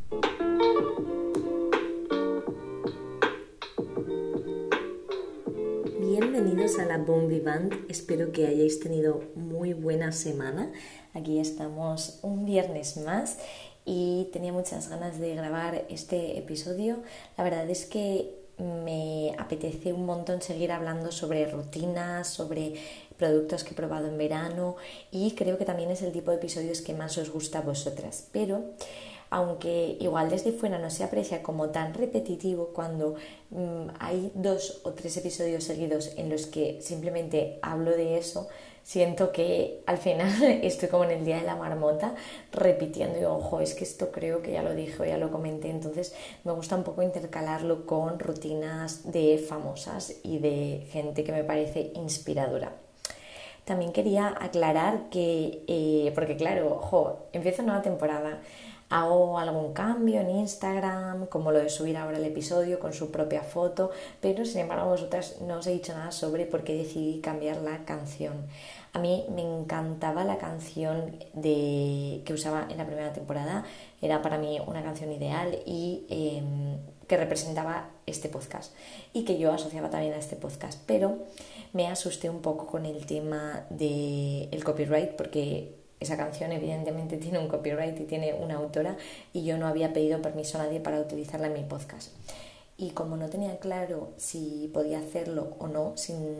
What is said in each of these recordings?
Bienvenidos a la Bon Vivant, espero que hayáis tenido muy buena semana. Aquí estamos un viernes más y tenía muchas ganas de grabar este episodio. La verdad es que me apetece un montón seguir hablando sobre rutinas, sobre productos que he probado en verano y creo que también es el tipo de episodios que más os gusta a vosotras. Pero aunque igual desde fuera no se aprecia como tan repetitivo, cuando hay 2 o 3 episodios seguidos en los que simplemente hablo de eso, siento que al final estoy como en el día de la marmota repitiendo y digo, ojo, es que esto creo que ya lo dije o ya lo comenté. Entonces me gusta un poco intercalarlo con rutinas de famosas y de gente que me parece inspiradora. También quería aclarar que, porque claro, empiezo nueva temporada, hago algún cambio en Instagram, como lo de subir ahora el episodio con su propia foto, pero sin embargo a vosotras no os he dicho nada sobre por qué decidí cambiar la canción. A mí me encantaba la canción que usaba en la primera temporada, era para mí una canción ideal y que representaba este podcast y que yo asociaba también a este podcast, pero me asusté un poco con el tema del copyright porque esa canción evidentemente tiene un copyright y tiene una autora y yo no había pedido permiso a nadie para utilizarla en mi podcast. Y como no tenía claro si podía hacerlo o no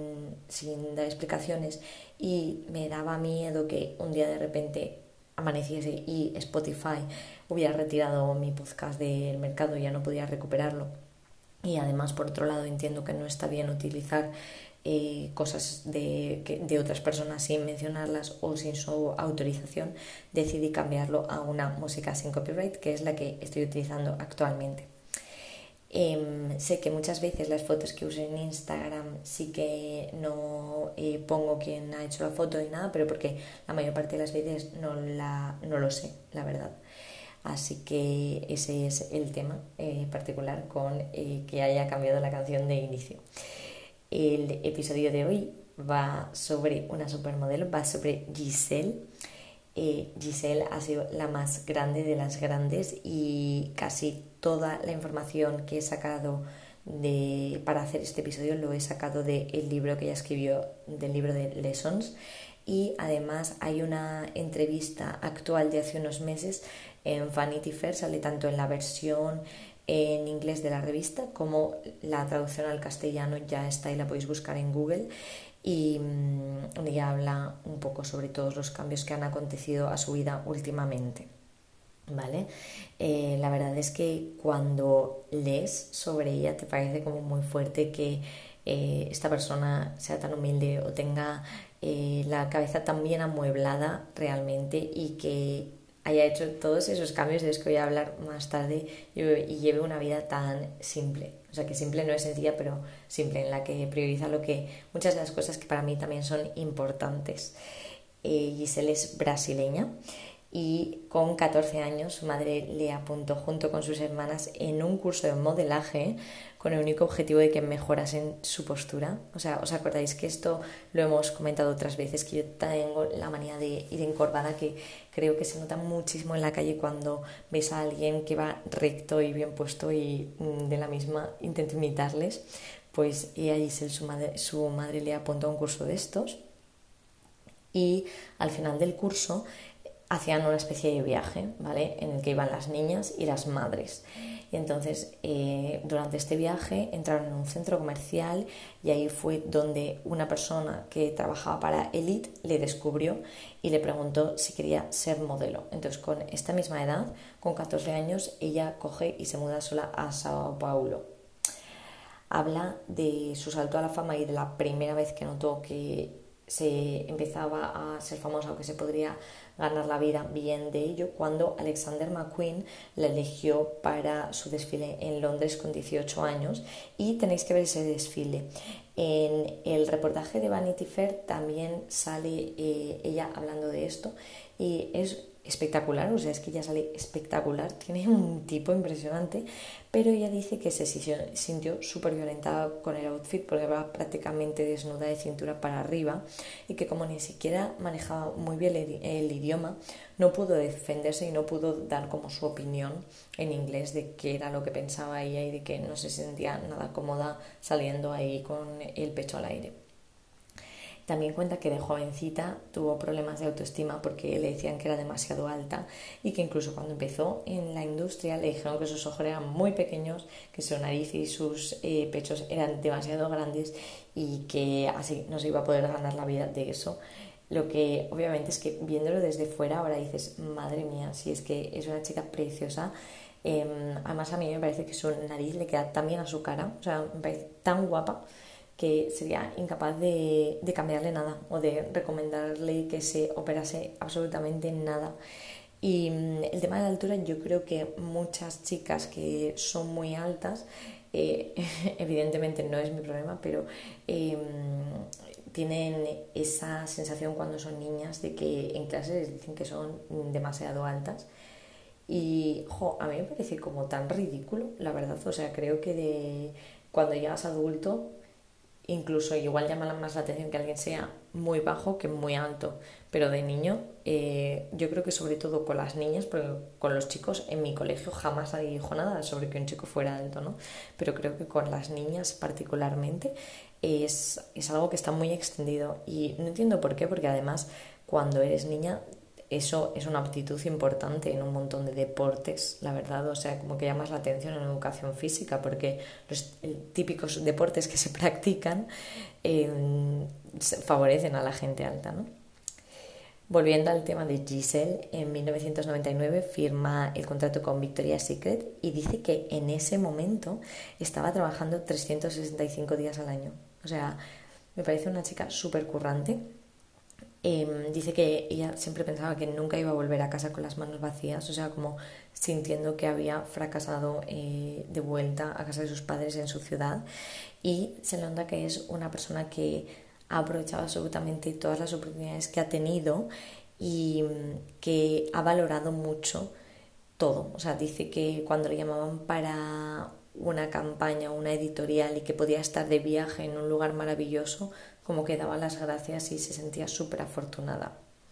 sin dar explicaciones y me daba miedo que un día de repente amaneciese y Spotify hubiera retirado mi podcast del mercado y ya no podía recuperarlo, y además por otro lado entiendo que no está bien utilizar cosas de otras personas sin mencionarlas o sin su autorización, decidí cambiarlo a una música sin copyright, que es la que estoy utilizando actualmente. Sé que muchas veces las fotos que uso en Instagram sí que no pongo quién ha hecho la foto ni nada, pero porque la mayor parte de las veces no lo sé, la verdad. Así que ese es el tema particular con que haya cambiado la canción de inicio. El episodio de hoy va sobre una supermodelo, va sobre Giselle. Giselle ha sido la más grande de las grandes y casi toda la información que he sacado para hacer este episodio lo he sacado del libro que ella escribió, del libro de Lessons. Y además hay una entrevista actual de hace unos meses en Vanity Fair, sale tanto en la versión en inglés de la revista como la traducción al castellano ya está y la podéis buscar en Google, y ella habla un poco sobre todos los cambios que han acontecido a su vida últimamente. ¿Vale? La verdad es que cuando lees sobre ella te parece como muy fuerte que esta persona sea tan humilde o tenga la cabeza tan bien amueblada realmente y que haya hecho todos esos cambios de los que voy a hablar más tarde y lleve una vida tan simple. O sea, que simple no es sencilla, pero simple, en la que prioriza muchas de las cosas que para mí también son importantes. Giselle es brasileña y con 14 años su madre le apuntó junto con sus hermanas en un curso de modelaje con el único objetivo de que mejorasen su postura. O sea, ¿os acordáis que esto lo hemos comentado otras veces? Que yo tengo la manía de ir encorvada, que creo que se nota muchísimo en la calle cuando ves a alguien que va recto y bien puesto y de la misma intento imitarles. Pues ella, Giselle, su madre le apuntó a un curso de estos y al final del curso hacían una especie de viaje, ¿vale? En el que iban las niñas y las madres. Y entonces, durante este viaje entraron en un centro comercial y ahí fue donde una persona que trabajaba para Elite le descubrió y le preguntó si quería ser modelo. Entonces, con esta misma edad, con 14 años, ella coge y se muda sola a Sao Paulo. Habla de su salto a la fama y de la primera vez que notó que se empezaba a ser famosa o que se podría ganar la vida bien de ello, cuando Alexander McQueen la eligió para su desfile en Londres con 18 años, y tenéis que ver ese desfile. En el reportaje de Vanity Fair también sale ella hablando de esto y es espectacular, o sea, es que ella sale espectacular, tiene un tipo impresionante, pero ella dice que se sintió súper violentada con el outfit porque va prácticamente desnuda de cintura para arriba y que como ni siquiera manejaba muy bien el idioma, no pudo defenderse y no pudo dar como su opinión en inglés de qué era lo que pensaba ella y de que no se sentía nada cómoda saliendo ahí con el pecho al aire. También cuenta que de jovencita tuvo problemas de autoestima porque le decían que era demasiado alta y que incluso cuando empezó en la industria le dijeron que sus ojos eran muy pequeños, que su nariz y sus pechos eran demasiado grandes y que así no se iba a poder ganar la vida de eso. Lo que obviamente es que viéndolo desde fuera ahora dices, madre mía, si es que es una chica preciosa. Además a mí me parece que su nariz le queda tan bien a su cara, o sea, me parece tan guapa que sería incapaz de cambiarle nada o de recomendarle que se operase absolutamente nada. Y el tema de la altura, yo creo que muchas chicas que son muy altas, evidentemente no es mi problema, pero tienen esa sensación cuando son niñas de que en clase les dicen que son demasiado altas. Y a mí me parece como tan ridículo, la verdad. O sea, creo que cuando llegas adulto incluso igual llama más la atención que alguien sea muy bajo que muy alto, pero de niño yo creo que sobre todo con las niñas, porque con los chicos en mi colegio jamás nadie dijo nada sobre que un chico fuera alto, ¿no? Pero creo que con las niñas particularmente es algo que está muy extendido y no entiendo por qué, porque además cuando eres niña eso es una aptitud importante en un montón de deportes, la verdad, o sea, como que llamas la atención en educación física, porque los típicos deportes que se practican favorecen a la gente alta, ¿no? Volviendo al tema de Giselle, en 1999 firma el contrato con Victoria's Secret y dice que en ese momento estaba trabajando 365 días al año. O sea, me parece una chica súper currante. Dice que ella siempre pensaba que nunca iba a volver a casa con las manos vacías, o sea, como sintiendo que había fracasado de vuelta a casa de sus padres en su ciudad, y se nota que es una persona que ha aprovechado absolutamente todas las oportunidades que ha tenido y que ha valorado mucho todo. O sea, dice que cuando le llamaban para una campaña o una editorial y que podía estar de viaje en un lugar maravilloso, como que daba las gracias y se sentía súper afortunada.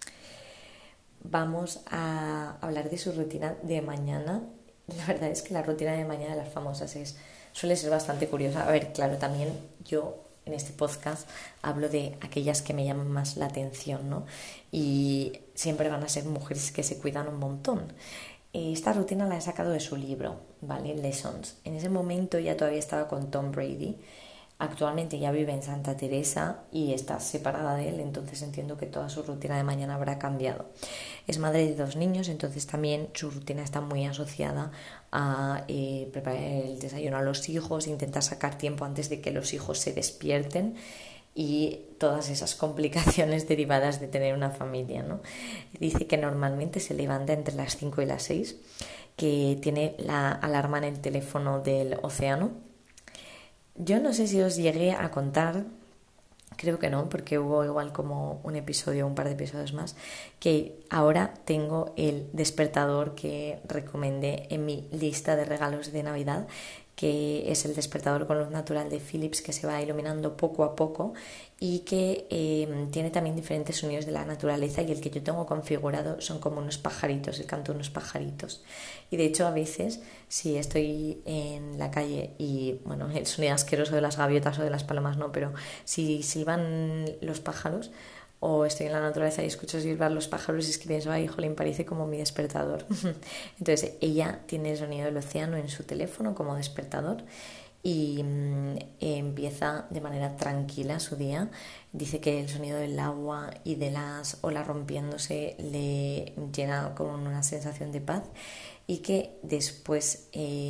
Vamos a hablar de su rutina de mañana. La verdad es que la rutina de mañana de las famosas suele ser bastante curiosa. A ver, claro, también yo en este podcast hablo de aquellas que me llaman más la atención, ¿no? Y siempre van a ser mujeres que se cuidan un montón. Esta rutina la he sacado de su libro, ¿vale? Lessons. En ese momento ya todavía estaba con Tom Brady. Actualmente ya vive en Santa Teresa y está separada de él, entonces entiendo que toda su rutina de mañana habrá cambiado. Es madre de 2 niños, entonces también su rutina está muy asociada a preparar el desayuno a los hijos, intentar sacar tiempo antes de que los hijos se despierten y todas esas complicaciones derivadas de tener una familia, ¿no? Dice que normalmente se levanta entre las 5 y las 6, que tiene la alarma en el teléfono del océano. Yo no sé si os llegué a contar, creo que no, porque hubo igual como un par de episodios más, que ahora tengo el despertador que recomendé en mi lista de regalos de Navidad, que es el despertador con luz natural de Philips, que se va iluminando poco a poco y que tiene también diferentes sonidos de la naturaleza, y el que yo tengo configurado son como unos pajaritos, el canto de unos pajaritos. Y de hecho a veces si estoy en la calle y, bueno, el sonido asqueroso de las gaviotas o de las palomas no, pero si silban los pájaros o estoy en la naturaleza y escucho silbar los pájaros, es que pienso, ay, jolín, parece como mi despertador. Entonces ella tiene el sonido del océano en su teléfono como despertador y empieza de manera tranquila su día. Dice que el sonido del agua y de las olas rompiéndose le llena con una sensación de paz, y que después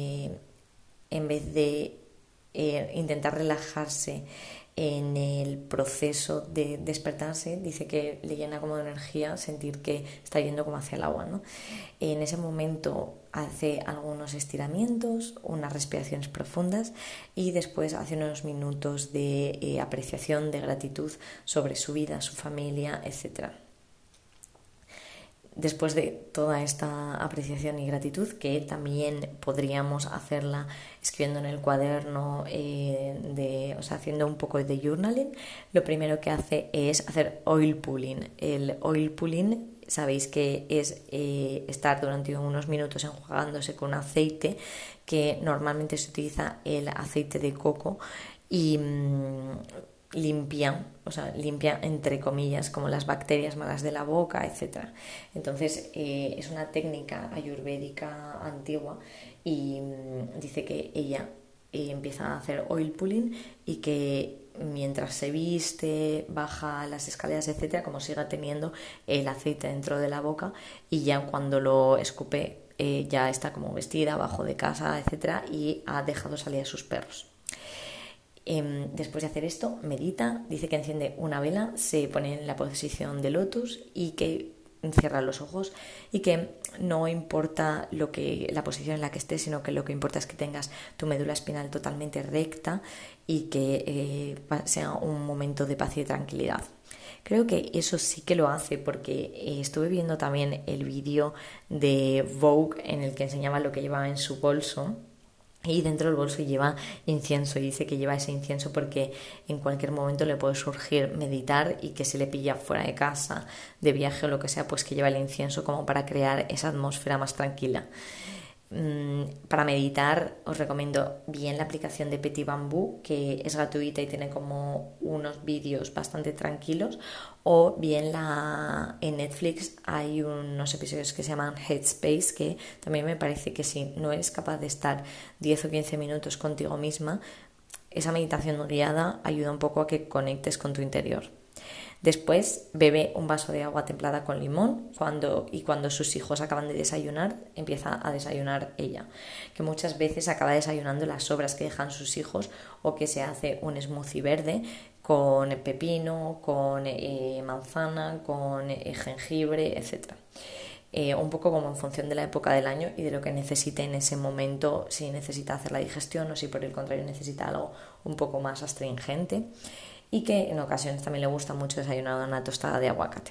en vez de intentar relajarse en el proceso de despertarse, dice que le llena como de energía sentir que está yendo como hacia el agua, ¿no? En ese momento hace algunos estiramientos, unas respiraciones profundas y después hace unos minutos de apreciación, de gratitud sobre su vida, su familia, etc. Después de toda esta apreciación y gratitud, que también podríamos hacerla escribiendo en el cuaderno, o sea, haciendo un poco de journaling, lo primero que hace es hacer oil pulling. El oil pulling, sabéis que es estar durante unos minutos enjuagándose con aceite, que normalmente se utiliza el aceite de coco y limpia, o sea, limpia entre comillas como las bacterias malas de la boca, etcétera. Entonces es una técnica ayurvédica antigua y dice que ella empieza a hacer oil pulling y que mientras se viste, baja las escaleras, etcétera, como siga teniendo el aceite dentro de la boca, y ya cuando lo escupe ya está como vestida, abajo de casa, etcétera, y ha dejado salir a sus perros. Después de hacer esto, medita, dice que enciende una vela, se pone en la posición de lotus y que cierra los ojos, y que no importa la posición en la que estés, sino que lo que importa es que tengas tu médula espinal totalmente recta y que sea un momento de paz y de tranquilidad. Creo que eso sí que lo hace, porque estuve viendo también el vídeo de Vogue en el que enseñaba lo que llevaba en su bolso. Y dentro del bolso lleva incienso, y dice que lleva ese incienso porque en cualquier momento le puede surgir meditar, y que se le pilla fuera de casa, de viaje o lo que sea, pues que lleva el incienso como para crear esa atmósfera más tranquila. Para meditar os recomiendo bien la aplicación de Petit Bambú, que es gratuita y tiene como unos vídeos bastante tranquilos, o bien en Netflix hay unos episodios que se llaman Headspace, que también me parece que si no eres capaz de estar 10 o 15 minutos contigo misma, esa meditación guiada ayuda un poco a que conectes con tu interior. Después bebe un vaso de agua templada con limón, y cuando sus hijos acaban de desayunar, empieza a desayunar ella, que muchas veces acaba desayunando las sobras que dejan sus hijos, o que se hace un smoothie verde con pepino, con manzana, con jengibre, etc. Un poco como en función de la época del año y de lo que necesite en ese momento, si necesita hacer la digestión o si por el contrario necesita algo un poco más astringente. Y que en ocasiones también le gusta mucho desayunar una tostada de aguacate.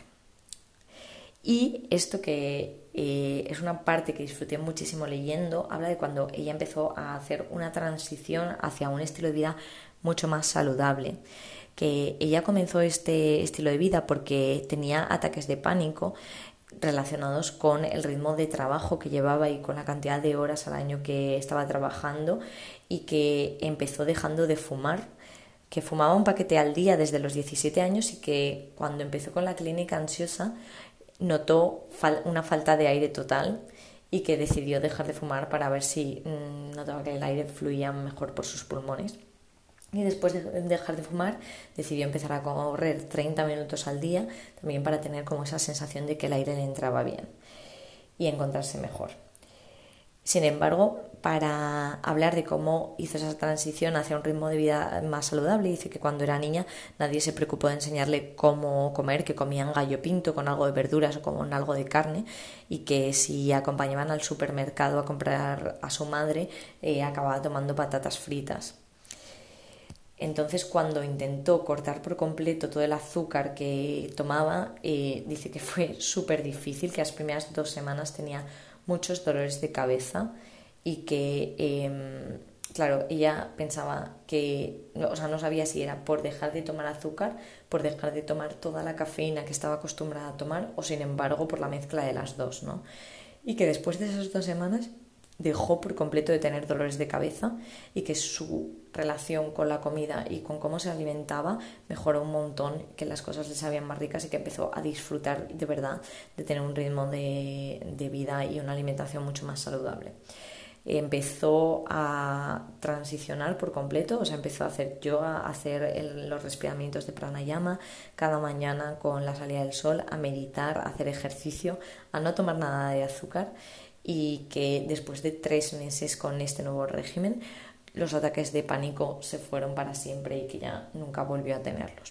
Y esto, que es una parte que disfruté muchísimo leyendo, habla de cuando ella empezó a hacer una transición hacia un estilo de vida mucho más saludable, que ella comenzó este estilo de vida porque tenía ataques de pánico relacionados con el ritmo de trabajo que llevaba y con la cantidad de horas al año que estaba trabajando, y que empezó dejando de fumar, que fumaba un paquete al día desde los 17 años, y que cuando empezó con la clínica ansiosa notó una falta de aire total, y que decidió dejar de fumar para ver si notaba que el aire fluía mejor por sus pulmones. Y después de dejar de fumar decidió empezar a correr 30 minutos al día, también para tener como esa sensación de que el aire le entraba bien y encontrarse mejor. Sin embargo, para hablar de cómo hizo esa transición hacia un ritmo de vida más saludable, dice que cuando era niña nadie se preocupó de enseñarle cómo comer, que comían gallo pinto con algo de verduras o con algo de carne, y que si acompañaban al supermercado a comprar a su madre, acababa tomando patatas fritas. Entonces, cuando intentó cortar por completo todo el azúcar que tomaba, dice que fue súper difícil, que las primeras 2 semanas tenía muchos dolores de cabeza, y que, claro, ella pensaba que, o sea, no sabía si era por dejar de tomar azúcar, por dejar de tomar toda la cafeína que estaba acostumbrada a tomar, o sin embargo por la mezcla de las dos, ¿no? Y que después de esas 2 semanas dejó por completo de tener dolores de cabeza, y que su relación con la comida y con cómo se alimentaba mejoró un montón, que las cosas le sabían más ricas, y que empezó a disfrutar de verdad de tener un ritmo de vida y una alimentación mucho más saludable. Empezó a transicionar por completo, o sea, empezó a hacer yoga, a hacer los respiramientos de pranayama cada mañana con la salida del sol, a meditar, a hacer ejercicio, a no tomar nada de azúcar, y que después de 3 meses con este nuevo régimen los ataques de pánico se fueron para siempre, y que ya nunca volvió a tenerlos.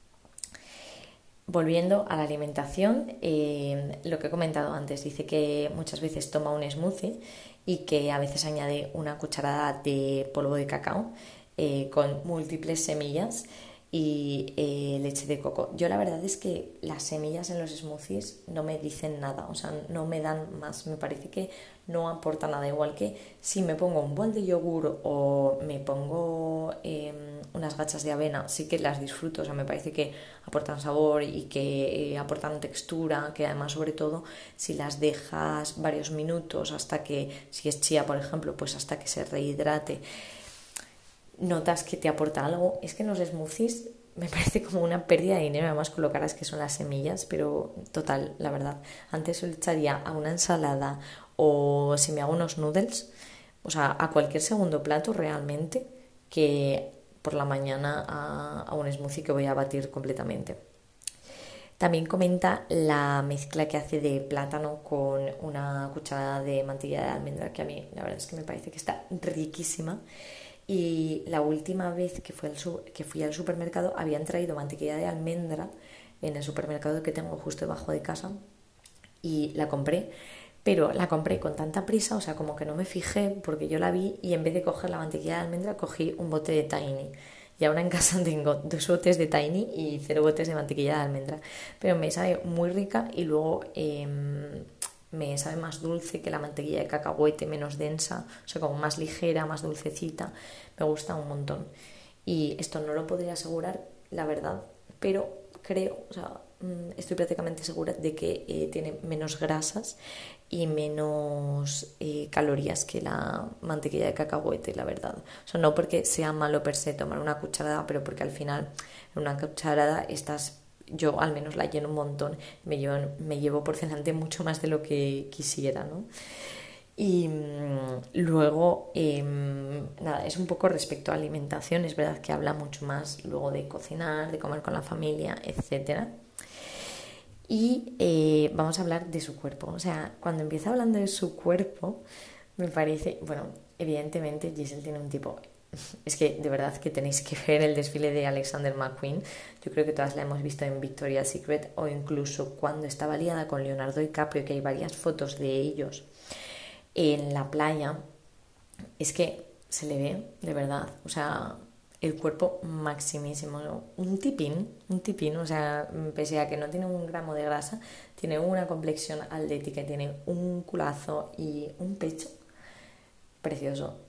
Volviendo a la alimentación, lo que he comentado antes, dice que muchas veces toma un smoothie y que a veces añade una cucharada de polvo de cacao con múltiples semillas, y leche de coco. Yo la verdad es que las semillas en los smoothies no me dicen nada, o sea, no me dan más, me parece que no aporta nada, igual que si me pongo un bol de yogur o me pongo unas gachas de avena, sí que las disfruto, o sea, me parece que aportan sabor y que aportan textura, que además sobre todo si las dejas varios minutos hasta que, si es chía por ejemplo, pues hasta que se rehidrate, notas que te aporta algo. Es que en los smoothies me parece como una pérdida de dinero, además con lo caras que son las semillas, pero total, la verdad. Antes lo echaría a una ensalada o si me hago unos noodles, o sea, a cualquier segundo plato realmente, que por la mañana a un smoothie que voy a batir completamente. También comenta la mezcla que hace de plátano con una cucharada de mantequilla de almendra, que a mí la verdad es que me parece que está riquísima. Y la última vez que fui al supermercado habían traído mantequilla de almendra en el supermercado que tengo justo debajo de casa y la compré, pero la compré con tanta prisa, o sea, como que no me fijé porque yo la vi y en vez de coger la mantequilla de almendra cogí un bote de Tiny. Y ahora en casa tengo 2 botes de Tiny y 0 botes de mantequilla de almendra. Pero me sabe muy rica y luego me sabe más dulce que la mantequilla de cacahuete, menos densa, o sea, como más ligera, más dulcecita. Me gusta un montón. Y esto no lo podría asegurar, la verdad, pero creo, o sea, estoy prácticamente segura de que tiene menos grasas y menos calorías que la mantequilla de cacahuete, la verdad. O sea, no porque sea malo per se tomar una cucharada, pero porque al final en una cucharada yo al menos la lleno un montón, me llevo por delante mucho más de lo que quisiera, ¿no? Y luego, nada, es un poco respecto a alimentación, es verdad que habla mucho más luego de cocinar, de comer con la familia, etcétera. Y vamos a hablar de su cuerpo. O sea, cuando empieza hablando de su cuerpo, me parece, bueno, evidentemente Giselle tiene un tipo. Es que de verdad que tenéis que ver el desfile de Alexander McQueen. Yo creo que todas la hemos visto en Victoria's Secret o incluso cuando estaba liada con Leonardo DiCaprio, que hay varias fotos de ellos en la playa. Es que se le ve, de verdad, o sea, el cuerpo maximísimo, ¿no? Un tipín, o sea, pese a que no tiene un gramo de grasa, tiene una complexión atlética, tiene un culazo y un pecho precioso.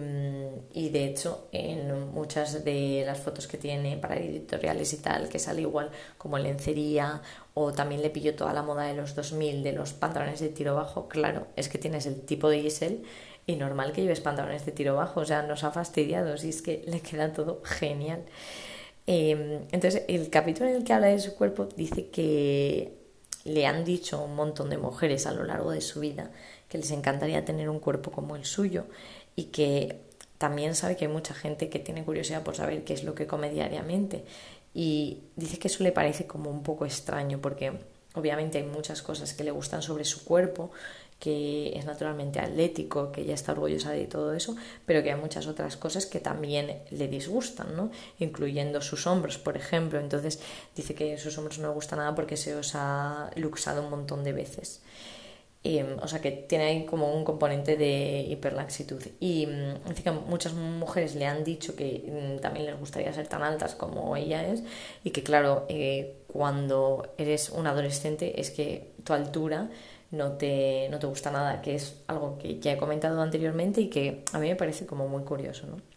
Y de hecho, en muchas de las fotos que tiene para editoriales y tal, que sale igual como lencería, o también le pilló toda la moda de los 2000 de los pantalones de tiro bajo, claro, es que tienes el tipo de Giselle y normal que lleves pantalones de tiro bajo, o sea, nos ha fastidiado, si es que le queda todo genial. Entonces, el capítulo en el que habla de su cuerpo dice que le han dicho un montón de mujeres a lo largo de su vida que les encantaría tener un cuerpo como el suyo y que también sabe que hay mucha gente que tiene curiosidad por saber qué es lo que come diariamente y dice que eso le parece como un poco extraño porque obviamente hay muchas cosas que le gustan sobre su cuerpo, que es naturalmente atlético, que ella está orgullosa de todo eso, pero que hay muchas otras cosas que también le disgustan, ¿no? Incluyendo sus hombros, por ejemplo. Entonces dice que sus hombros no le gustan nada porque se os ha luxado un montón de veces. O sea que tiene ahí como un componente de hiperlaxitud y dice que muchas mujeres le han dicho que también les gustaría ser tan altas como ella es y que claro, cuando eres un adolescente es que tu altura no te gusta nada, que es algo que ya he comentado anteriormente y que a mí me parece como muy curioso, ¿no?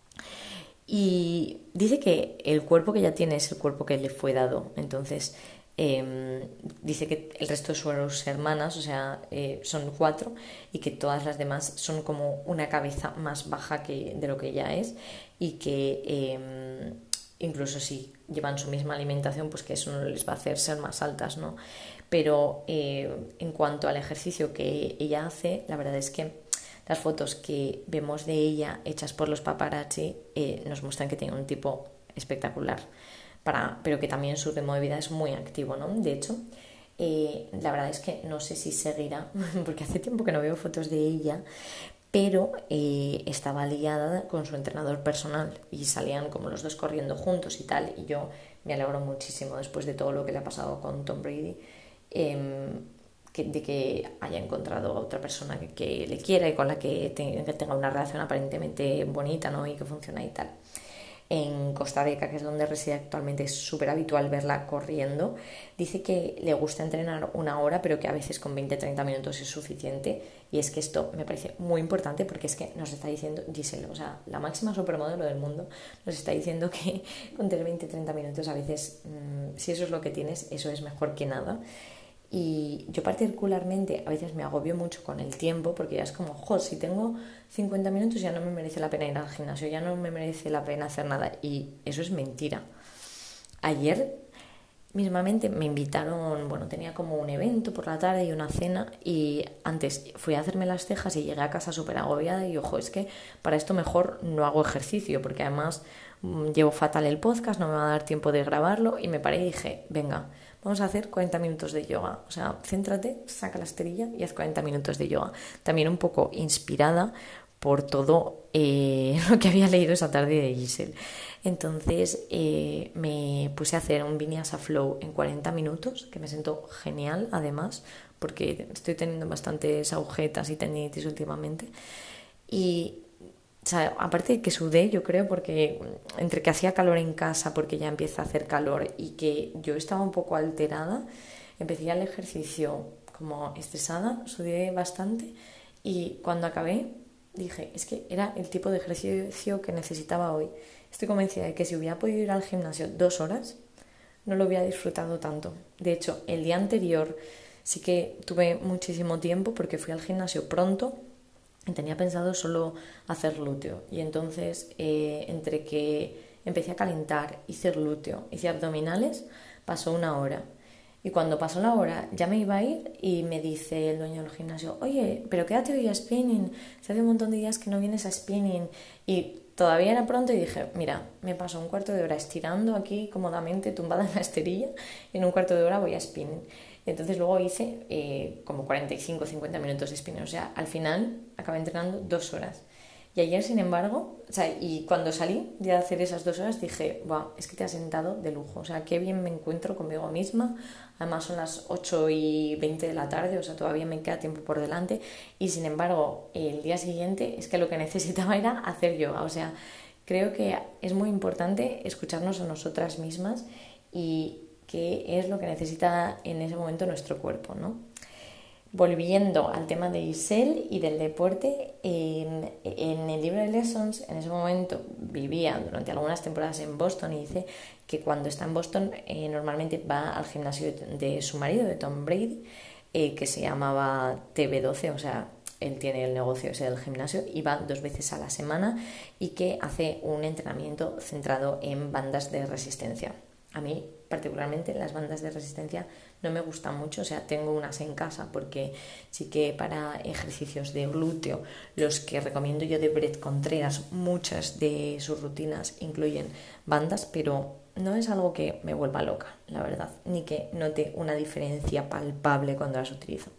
Y dice que el cuerpo que ella tiene es el cuerpo que le fue dado. Entonces, dice que el resto de sus hermanas, o sea, son 4 y que todas las demás son como una cabeza más baja de lo que ella es y que incluso si llevan su misma alimentación, pues que eso no les va a hacer ser más altas, ¿no? Pero en cuanto al ejercicio que ella hace, la verdad es que las fotos que vemos de ella hechas por los paparazzi nos muestran que tiene un tipo espectacular, pero que también su ritmo de vida es muy activo, ¿no? De hecho, la verdad es que no sé si seguirá, porque hace tiempo que no veo fotos de ella, pero estaba liada con su entrenador personal y salían como los dos corriendo juntos y tal, y yo me alegro muchísimo después de todo lo que le ha pasado con Tom Brady, de que haya encontrado a otra persona que le quiera y con la que tenga una relación aparentemente bonita, ¿no? Y que funcione y tal. en Costa Rica, que es donde reside actualmente, es súper habitual verla corriendo. Dice que le gusta entrenar 1 hora, pero que a veces con 20-30 minutos es suficiente. Y es que esto me parece muy importante porque es que nos está diciendo Giselle, o sea, la máxima supermodelo del mundo, nos está diciendo que con tener 20-30 minutos a veces, si eso es lo que tienes, eso es mejor que nada. Y yo particularmente a veces me agobio mucho con el tiempo porque ya es como, si tengo 50 minutos ya no me merece la pena ir al gimnasio, ya no me merece la pena hacer nada. Y eso es mentira. Ayer mismamente me invitaron, tenía como un evento por la tarde y una cena, y antes fui a hacerme las cejas y llegué a casa súper agobiada y es que para esto mejor no hago ejercicio porque además llevo fatal el podcast, no me va a dar tiempo de grabarlo, y me paré y dije, venga, vamos a hacer 40 minutos de yoga. O sea, céntrate, saca la esterilla y haz 40 minutos de yoga. También un poco inspirada por todo lo que había leído esa tarde de Giselle. Entonces me puse a hacer un Vinyasa Flow en 40 minutos, que me sentó genial además, porque estoy teniendo bastantes agujetas y tendinitis últimamente. Y aparte de que sudé, yo creo, porque entre que hacía calor en casa, porque ya empieza a hacer calor, y que yo estaba un poco alterada, empecé el ejercicio como estresada, sudé bastante, y cuando acabé dije, es que era el tipo de ejercicio que necesitaba hoy. Estoy convencida de que si hubiera podido ir al gimnasio 2 horas, no lo hubiera disfrutado tanto. De hecho, el día anterior sí que tuve muchísimo tiempo porque fui al gimnasio pronto y tenía pensado solo hacer glúteo. Y entonces, entre que empecé a calentar, hice glúteo, hice abdominales, pasó 1 hora. Y cuando pasó la hora ya me iba a ir y me dice el dueño del gimnasio, oye, pero quédate hoy a spinning, se hace un montón de días que no vienes a spinning. Y todavía era pronto y dije, mira, me paso 1/4 de hora estirando aquí cómodamente tumbada en la esterilla, y en 1/4 de hora voy a spinning. Y entonces luego hice como 45-50 minutos de spinning, o sea, al final acabé entrenando 2 horas. Y ayer, sin embargo, y cuando salí de hacer esas 2 horas dije, es que te has sentado de lujo, o sea, qué bien me encuentro conmigo misma. Además son las 8:20 de la tarde, o sea, todavía me queda tiempo por delante, y sin embargo, el día siguiente es que lo que necesitaba era hacer yoga. O sea, creo que es muy importante escucharnos a nosotras mismas y qué es lo que necesita en ese momento nuestro cuerpo, ¿no? Volviendo al tema de Giselle y del deporte, en el libro de Lessons, en ese momento vivía durante algunas temporadas en Boston, y dice que cuando está en Boston normalmente va al gimnasio de su marido, de Tom Brady, que se llamaba TB12, o sea, él tiene el negocio ese del gimnasio, y va 2 veces a la semana, y que hace un entrenamiento centrado en bandas de resistencia. A mí particularmente las bandas de resistencia no me gustan mucho, o sea, tengo unas en casa porque sí que para ejercicios de glúteo, los que recomiendo yo de Brett Contreras, muchas de sus rutinas incluyen bandas, pero no es algo que me vuelva loca, la verdad, ni que note una diferencia palpable cuando las utilizo.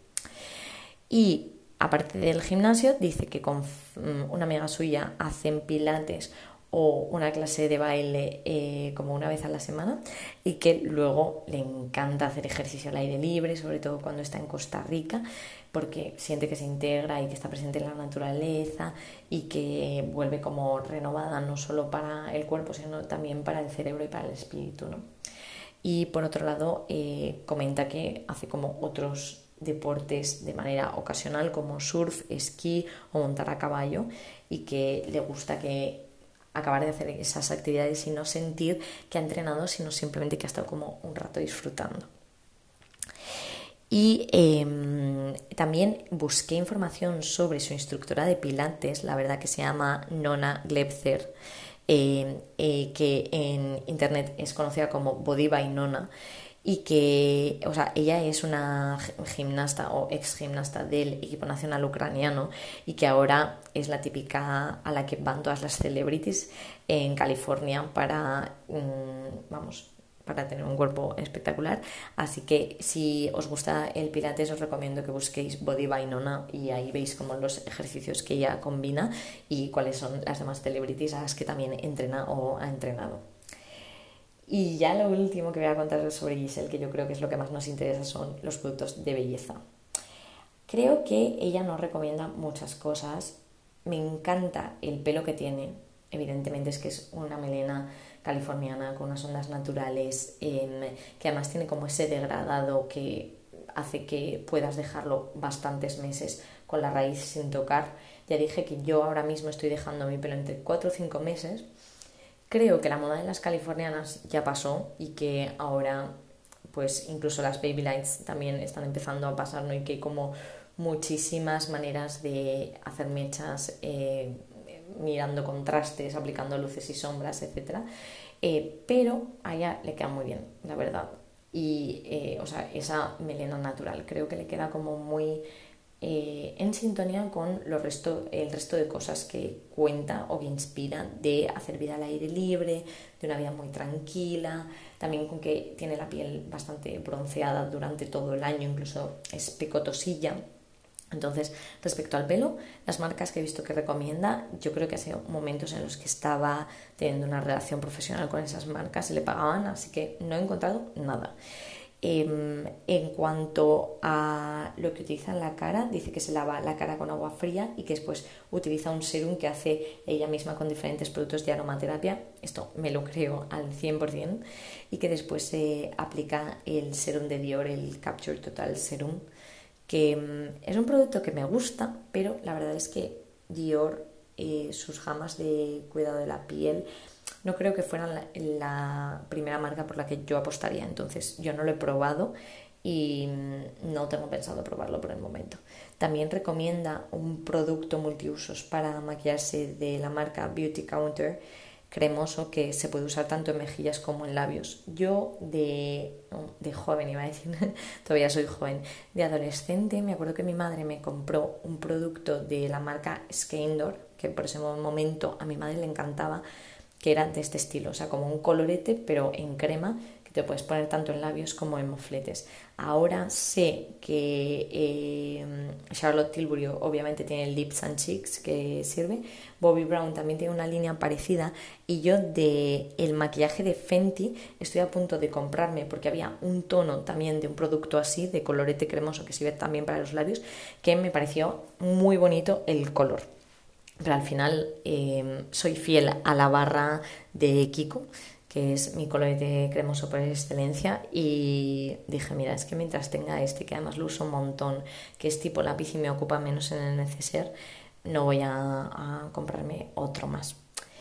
Y aparte del gimnasio, dice que con una amiga suya hacen pilates o una clase de baile como 1 vez a la semana, y que luego le encanta hacer ejercicio al aire libre, sobre todo cuando está en Costa Rica, porque siente que se integra y que está presente en la naturaleza, y que vuelve como renovada no solo para el cuerpo, sino también para el cerebro y para el espíritu, ¿no? Y por otro lado, comenta que hace como otros deportes de manera ocasional, como surf, esquí o montar a caballo, y que le gusta acabar de hacer esas actividades y no sentir que ha entrenado, sino simplemente que ha estado como un rato disfrutando. Y también busqué información sobre su instructora de pilates, la verdad, que se llama Nona Glebzer, que en internet es conocida como Body by Nona, y que, o sea, ella es una gimnasta o ex gimnasta del equipo nacional ucraniano, y que ahora es la típica a la que van todas las celebrities en California para tener un cuerpo espectacular. Así que si os gusta el pilates, os recomiendo que busquéis Body by Nona, y ahí veis como los ejercicios que ella combina y cuáles son las demás celebrities a las que también entrena o ha entrenado. Y ya lo último que voy a contar sobre Giselle, que yo creo que es lo que más nos interesa, son los productos de belleza. Creo que ella nos recomienda muchas cosas. Me encanta el pelo que tiene. evidentemente es que es una melena californiana con unas ondas naturales, que además tiene como ese degradado que hace que puedas dejarlo bastantes meses con la raíz sin tocar. Ya dije que yo ahora mismo estoy dejando mi pelo entre 4 o 5 meses. Creo que la moda de las californianas ya pasó y que ahora pues incluso las baby lights también están empezando a pasar, ¿no? Y que hay como muchísimas maneras de hacer mechas, mirando contrastes, aplicando luces y sombras, etcétera. Pero a ella le queda muy bien, la verdad. Y, o sea, esa melena natural creo que le queda como muy en sintonía con el resto de cosas que cuenta o que inspira de hacer vida al aire libre, de una vida muy tranquila, también con que tiene la piel bastante bronceada durante todo el año, incluso es picotosilla. Entonces, respecto al pelo, las marcas que he visto que recomienda, yo creo que ha sido momentos en los que estaba teniendo una relación profesional con esas marcas y le pagaban, así que no he encontrado nada. En cuanto a lo que utiliza en la cara, dice que se lava la cara con agua fría y que después utiliza un serum que hace ella misma con diferentes productos de aromaterapia. Esto me lo creo al 100%. Y que después se aplica el serum de Dior, el Capture Total Serum, que es un producto que me gusta, pero la verdad es que Dior, sus gamas de cuidado de la piel, no creo que fueran la primera marca por la que yo apostaría. Entonces yo no lo he probado y no tengo pensado probarlo por el momento. También recomienda un producto multiusos para maquillarse de la marca Beauty Counter, cremoso, que se puede usar tanto en mejillas como en labios. Yo de joven, iba a decir, todavía soy joven, de adolescente, me acuerdo que mi madre me compró un producto de la marca Skindor, que por ese momento a mi madre le encantaba, que era de este estilo, o sea, como un colorete pero en crema, que te puedes poner tanto en labios como en mofletes. Ahora sé que Charlotte Tilbury obviamente tiene el Lips and Cheeks que sirve, Bobbi Brown también tiene una línea parecida, y yo de el maquillaje de Fenty estoy a punto de comprarme, porque había un tono también de un producto así, de colorete cremoso, que sirve también para los labios, que me pareció muy bonito el color. Pero al final soy fiel a la barra de Kiko, que es mi colorete cremoso por excelencia, y dije, mira, es que mientras tenga este, que además lo uso un montón, que es tipo lápiz y me ocupa menos en el neceser, no voy a comprarme otro más.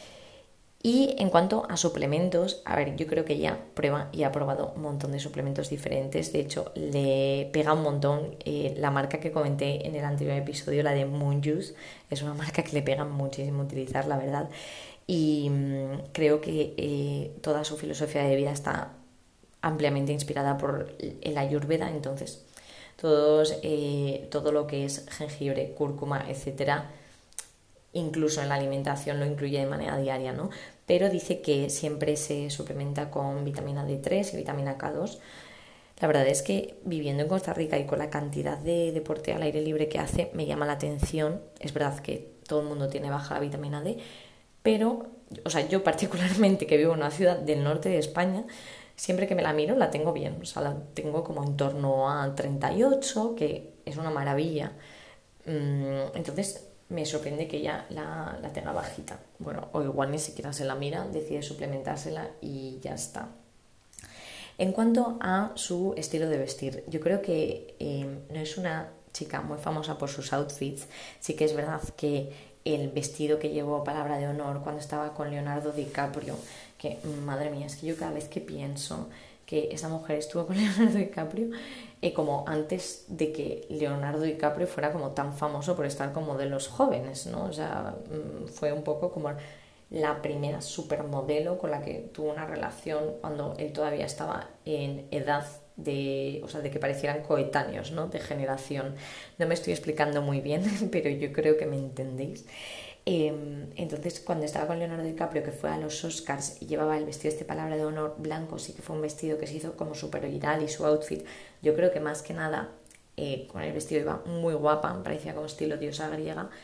Y en cuanto a suplementos, a ver, yo creo que ella prueba y ha probado un montón de suplementos diferentes. De hecho, le pega un montón la marca que comenté en el anterior episodio, la de Moon Juice. Es una marca que le pega muchísimo utilizar, la verdad. Y creo que toda su filosofía de vida está ampliamente inspirada por el Ayurveda. Entonces, todo lo que es jengibre, cúrcuma, etcétera, incluso en la alimentación lo incluye de manera diaria, ¿no? Pero dice que siempre se suplementa con vitamina D3 y vitamina K2. La verdad es que viviendo en Costa Rica y con la cantidad de deporte al aire libre que hace, me llama la atención. Es verdad que todo el mundo tiene baja la vitamina D, pero, o sea, yo particularmente, que vivo en una ciudad del norte de España, siempre que me la miro la tengo bien. O sea, la tengo como en torno a 38, que es una maravilla. Entonces me sorprende que ella la tenga bajita. Bueno, o igual ni siquiera se la mira, decide suplementársela y ya está. En cuanto a su estilo de vestir, yo creo que no es una chica muy famosa por sus outfits. Sí que es verdad que el vestido que llevó palabra de honor cuando estaba con Leonardo DiCaprio, que madre mía, es que yo cada vez que pienso que esa mujer estuvo con Leonardo DiCaprio, como antes de que Leonardo DiCaprio fuera como tan famoso por estar como de los jóvenes, ¿no? O sea, fue un poco como la primera supermodelo con la que tuvo una relación cuando él todavía estaba en edad de, o sea, de que parecieran coetáneos, ¿no? De generación. No me estoy explicando muy bien, pero yo creo que me entendéis. Entonces, cuando estaba con Leonardo DiCaprio, que fue a los Oscars y llevaba el vestido este palabra de honor blanco, sí que fue un vestido que se hizo como súper viral, y su outfit, yo creo que más que nada con el vestido iba muy guapa, parecía como estilo diosa griega.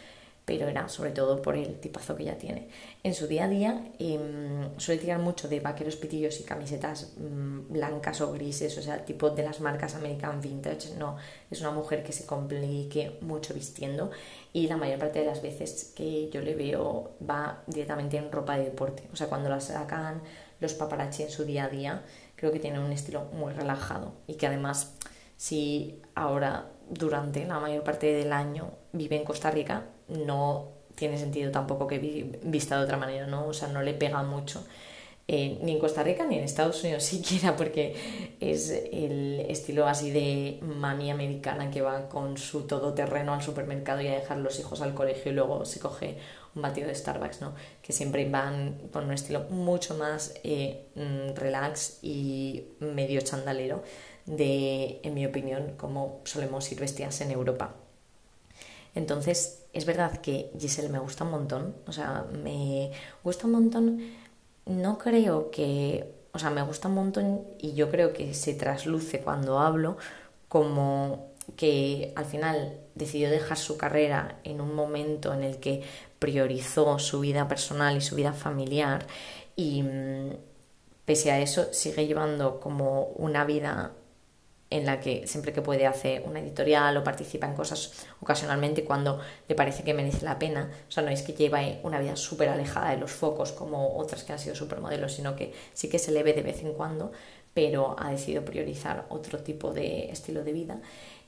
pero era sobre todo por el tipazo que ella tiene. En su día a día suele tirar mucho de vaqueros pitillos y camisetas blancas o grises, o sea, tipo de las marcas American Vintage. No, es una mujer que se complique mucho vistiendo, y la mayor parte de las veces que yo le veo va directamente en ropa de deporte. O sea, cuando la sacan los paparazzi en su día a día, creo que tiene un estilo muy relajado, y que además, si ahora durante la mayor parte del año vive en Costa Rica, no tiene sentido tampoco que vista de otra manera, ¿no? O sea, no le pega mucho, ni en Costa Rica ni en Estados Unidos siquiera, porque es el estilo así de mami americana que va con su todoterreno al supermercado y a dejar los hijos al colegio y luego se coge un batido de Starbucks, ¿no? Que siempre van con un estilo mucho más relax y medio chandalero de, en mi opinión, como solemos ir vestidas en Europa. Entonces, es verdad que Giselle me gusta un montón, o sea, me gusta un montón, no creo que, o sea, me gusta un montón y yo creo que se trasluce cuando hablo, como que al final decidió dejar su carrera en un momento en el que priorizó su vida personal y su vida familiar, y pese a eso sigue llevando como una vida en la que siempre que puede hace una editorial o participa en cosas ocasionalmente cuando le parece que merece la pena. O sea, no es que lleva una vida súper alejada de los focos como otras que han sido supermodelos, sino que sí que se le ve de vez en cuando, pero ha decidido priorizar otro tipo de estilo de vida,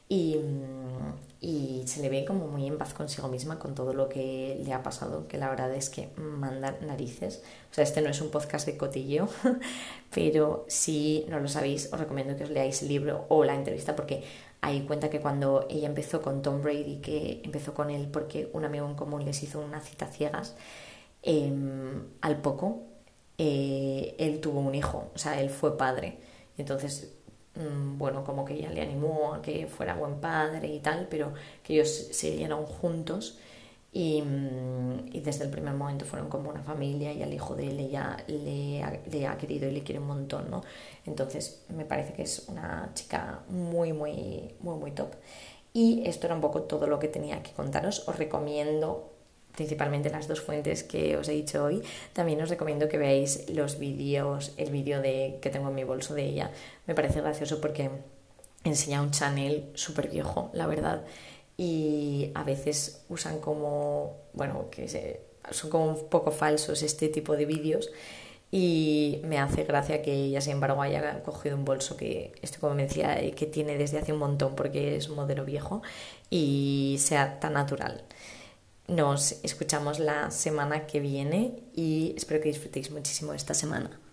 y se le ve como muy en paz consigo misma con todo lo que le ha pasado, que la verdad es que manda narices. O sea, este no es un podcast de cotilleo, pero si no lo sabéis, os recomiendo que os leáis el libro o la entrevista, porque ahí cuenta que cuando ella empezó con Tom Brady, que empezó con él porque un amigo en común les hizo una cita ciegas, al poco él tuvo un hijo, o sea, él fue padre. Entonces, bueno, como que ella le animó a que fuera buen padre y tal, pero que ellos siguieron juntos, y desde el primer momento fueron como una familia, y al hijo de él ella le ha querido y le quiere un montón, ¿no? Entonces me parece que es una chica muy, muy, muy, muy top. Y esto era un poco todo lo que tenía que contaros. Os recomiendo principalmente las dos fuentes que os he dicho hoy. También os recomiendo que veáis los vídeos, el vídeo que tengo en mi bolso de ella. Me parece gracioso porque enseña un Chanel súper viejo, la verdad, y a veces usan como, bueno, son como un poco falsos este tipo de vídeos, y me hace gracia que ella, sin embargo, haya cogido un bolso que, estoy convencida, que tiene desde hace un montón porque es un modelo viejo, y sea tan natural. Nos escuchamos la semana que viene y espero que disfrutéis muchísimo esta semana.